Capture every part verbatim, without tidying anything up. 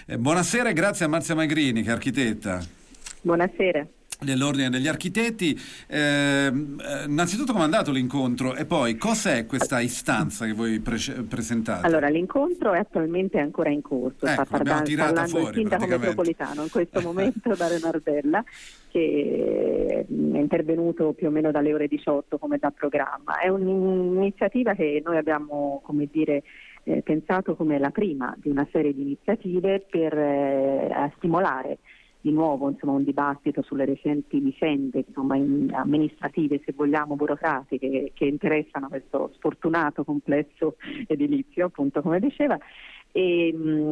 Eh, buonasera e grazie a Marzia Magrini, che è architetta Buonasera. dell'Ordine degli Architetti. Eh, innanzitutto come è andato l'incontro e poi cos'è questa istanza che voi pre- presentate? Allora, l'incontro è attualmente ancora in corso, ecco, sta parla- parlando fuori, il sindaco metropolitano in questo momento, Dario Nardella, che è intervenuto più o meno dalle ore diciotto come da programma. È un'iniziativa che noi abbiamo, come dire, eh, pensato come la prima di una serie di iniziative per eh, stimolare di nuovo insomma, un dibattito sulle recenti vicende insomma, in, amministrative, se vogliamo, burocratiche, che, che interessano questo sfortunato complesso edilizio, appunto come diceva, e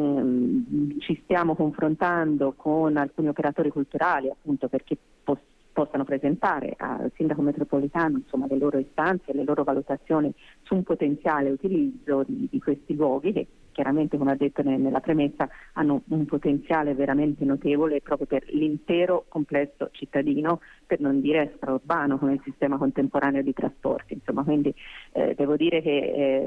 mh, ci stiamo confrontando con alcuni operatori culturali appunto perché pos- possano presentare al sindaco metropolitano insomma, le loro istanze, le loro valutazioni su un potenziale utilizzo di, di questi luoghi che chiaramente, come ha detto nella premessa, hanno un potenziale veramente notevole proprio per l'intero complesso cittadino, per non dire extraurbano come il sistema contemporaneo di trasporti. Insomma, quindi eh, devo dire che è,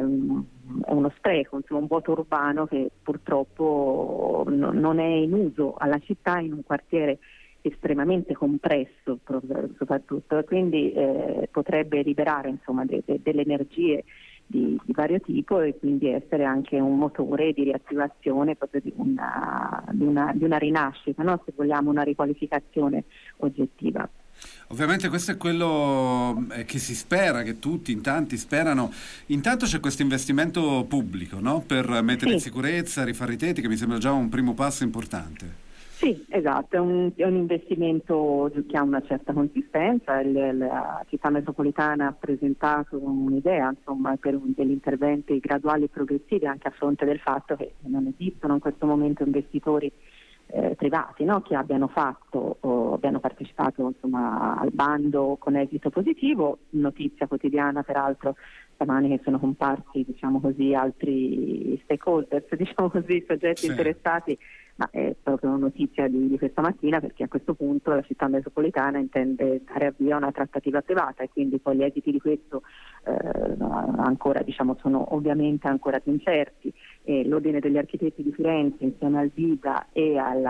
è uno spreco, insomma, un vuoto urbano che purtroppo no, non è in uso alla città in un quartiere estremamente compresso soprattutto, quindi eh, potrebbe liberare insomma, de, de, delle energie Di, di vario tipo e quindi essere anche un motore di riattivazione proprio di una, di una, di una rinascita, no? Se vogliamo una riqualificazione oggettiva. Ovviamente questo è quello che si spera, che tutti in tanti sperano. Intanto c'è questo investimento pubblico, no? Per mettere sì. in sicurezza, rifare i tetti, che mi sembra già un primo passo importante. Sì, esatto, è un, è un investimento che ha una certa consistenza. Il, la città metropolitana ha presentato un'idea insomma, per un, degli interventi graduali e progressivi anche a fronte del fatto che non esistono in questo momento investitori eh, privati no? che abbiano fatto o abbiano partecipato insomma, al bando con esito positivo. Notizia quotidiana peraltro stamani che sono comparsi diciamo così, altri stakeholders, diciamo così, soggetti sì. interessati. Ma è proprio una notizia di, di questa mattina perché a questo punto la città metropolitana intende dare avvio a una trattativa privata e quindi poi gli esiti di questo eh, ancora diciamo sono ovviamente ancora più incerti. E l'Ordine degli Architetti di Firenze insieme al VIDA e al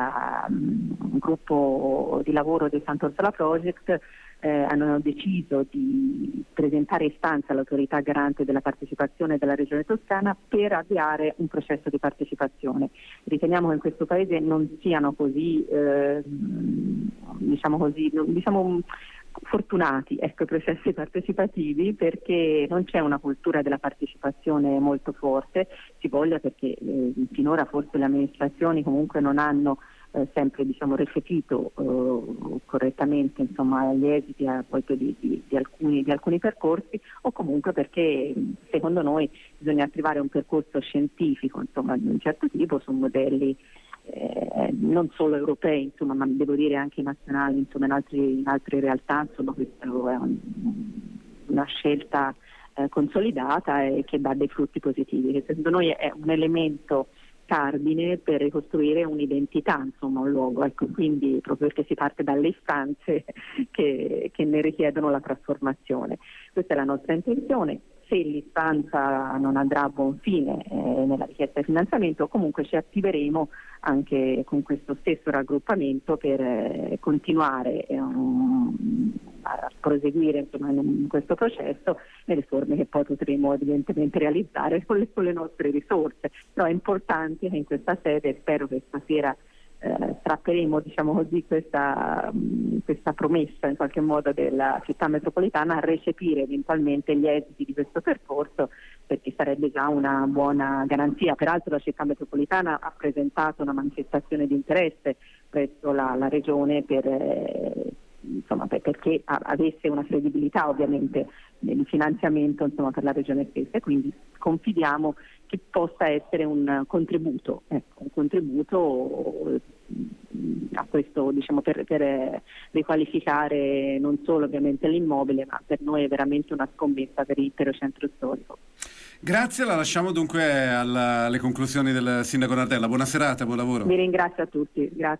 um, gruppo di lavoro del Sant'Orsola Project Eh, hanno deciso di presentare istanza all'autorità garante della partecipazione della Regione Toscana per avviare un processo di partecipazione. Riteniamo che in questo Paese non siano così, eh, diciamo così, diciamo fortunati ecco, i processi partecipativi perché non c'è una cultura della partecipazione molto forte, si voglia perché eh, finora forse le amministrazioni comunque non hanno Eh, sempre diciamo recepito eh, correttamente insomma gli esiti a, poi, di, di, di, alcuni, di alcuni percorsi o comunque perché secondo noi bisogna attivare un percorso scientifico insomma di un certo tipo su modelli eh, non solo europei insomma ma devo dire anche nazionali insomma in, altri, in altre realtà insomma questa è un, una scelta eh, consolidata e che dà dei frutti positivi che secondo noi è un elemento cardine per ricostruire un'identità, insomma un luogo, ecco, quindi proprio perché si parte dalle istanze che, che ne richiedono la trasformazione. Questa è la nostra intenzione. Se l'istanza non andrà a buon fine eh, nella richiesta di finanziamento, comunque ci attiveremo anche con questo stesso raggruppamento per eh, continuare eh, um, a proseguire insomma, in questo processo nelle forme che poi potremo evidentemente realizzare con le, con le nostre risorse. Però è importante che in questa sede, spero che stasera eh, strapperemo diciamo così, questa, mh, questa promessa in qualche modo della città metropolitana a recepire eventualmente gli esiti di questo percorso perché sarebbe già una buona garanzia. Peraltro la città metropolitana ha presentato una manifestazione di interesse presso la, la regione per, eh, insomma, per, perché a, avesse una credibilità ovviamente nel finanziamento insomma, per la regione stessa e quindi confidiamo che possa essere un contributo, ecco, un contributo a questo diciamo per, per riqualificare non solo ovviamente l'immobile ma per noi è veramente una scommessa per l'intero centro storico. Grazie, la lasciamo dunque alla, alle conclusioni del sindaco Nardella. Buona serata, buon lavoro. Vi ringrazio a tutti, grazie.